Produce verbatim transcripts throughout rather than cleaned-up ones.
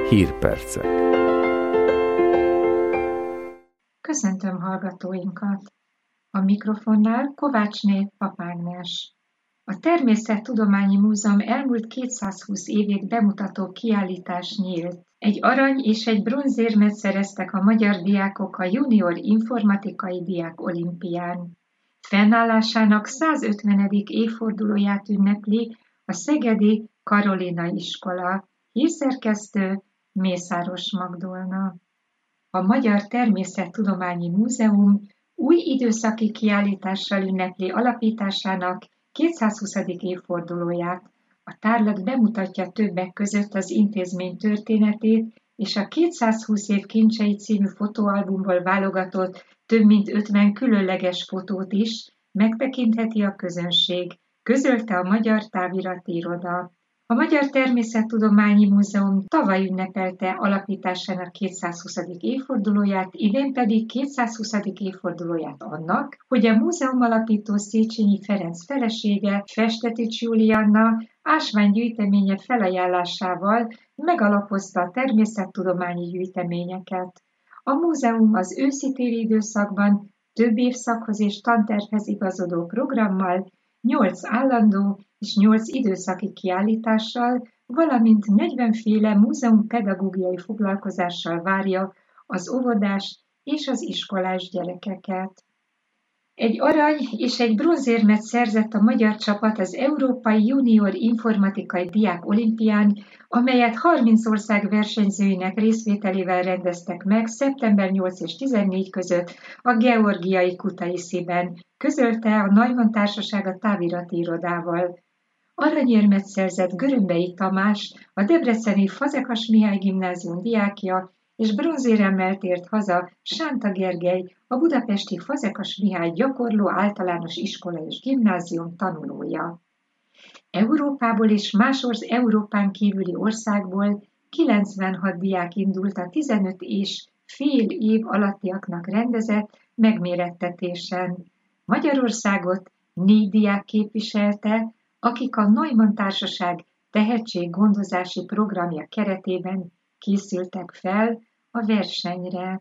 Hírpercek. Köszöntöm hallgatóinkat! A mikrofonnál Kovácsné Papágnes. A Természettudományi Múzeum elmúlt kétszázhúsz évét bemutató kiállítás nyílt. Egy arany és egy bronzérmet szereztek a magyar diákok a junior informatikai diák olimpián. Fennállásának százötvenedik évfordulóját ünnepli a szegedi Karolina iskola. Hírszerkesztő Mészáros Magdolna. A Magyar Természettudományi Múzeum új időszaki kiállítással ünnepli alapításának kétszázhuszadik évfordulóját. A tárlat bemutatja többek között az intézmény történetét, és a kétszázhúsz év kincsei című fotóalbumból válogatott több mint ötven különleges fotót is megtekintheti a közönség, közölte a Magyar Távirati Iroda. A Magyar Természettudományi Múzeum tavaly ünnepelte alapításának kétszázhuszadik évfordulóját, idén pedig kétszázhuszadik évfordulóját annak, hogy a múzeum alapító Széchenyi Ferenc felesége, Festetics Julianna ásványgyűjteménye felajánlásával megalapozta a természettudományi gyűjteményeket. A múzeum az őszi-téli időszakban több évszakhoz és tantervhez igazodó programmal, nyolc állandó és nyolc időszaki kiállítással, valamint negyvenféle múzeumpedagógiai foglalkozással várja az óvodás és az iskolás gyerekeket. Egy arany és egy bronzérmet szerzett a magyar csapat az Európai Junior Informatikai Diák Olimpián, amelyet harminc ország versenyzőinek részvételével rendeztek meg szeptember nyolc és tizennégy között a georgiai Kutaisziben, közölte a Neumann Társaság a Távirati Irodával. Aranyérmet szerzett Görömbei Tamás, a debreceni Fazekas Mihály Gimnázium diákja, és bronzéremmel tért haza Sánta Gergely, a budapesti Fazekas Mihály Gyakorló Általános Iskola és Gimnázium tanulója. Európából és más orsz Európán kívüli országból kilencvenhat diák indult a tizenöt és fél év alattiaknak rendezett megmérettetésen. Magyarországot négy diák képviselte, akik a Neumann Társaság tehetséggondozási programja keretében készültek fel a versenyre.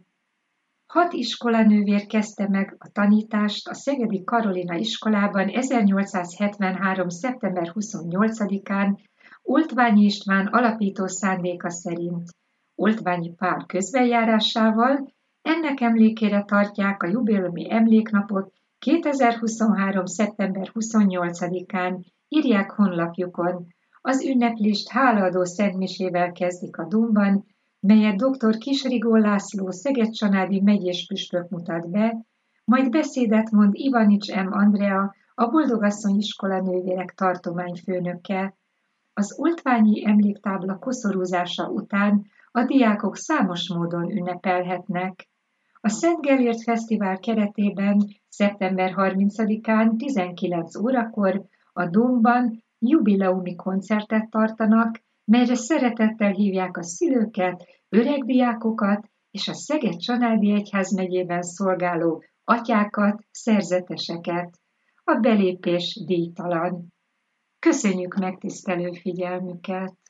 Hat iskolanővér kezdte meg a tanítást a szegedi Karolina iskolában ezernyolcszázhetvenhárom. szeptember huszonnyolcadikán Oltványi István alapító szándéka szerint. Oltványi Pál közbenjárásával ennek emlékére tartják a jubileumi emléknapot kétezer-huszonhárom. szeptember huszonnyolcadikán, írják honlapjukon. Az ünneplést hálaadó szentmisével kezdik a Dómban, melyet dr. Kisrigó László szeged-csanádi megyés püspök mutat be, majd beszédet mond Ivanics M. Andrea, a Boldogasszony iskolanővérek tartományfőnöke. Az oltványi emléktábla koszorúzása után a diákok számos módon ünnepelhetnek. A Szent Gellért Fesztivál keretében szeptember harmincadikán tizenkilenc órakor a Dómban jubileumi koncertet tartanak, melyre szeretettel hívják a szülőket, öreg diákokat és a Szeged-Csanádi Egyházmegyében szolgáló atyákat, szerzeteseket. A belépés díjtalan. Köszönjük megtisztelő figyelmüket!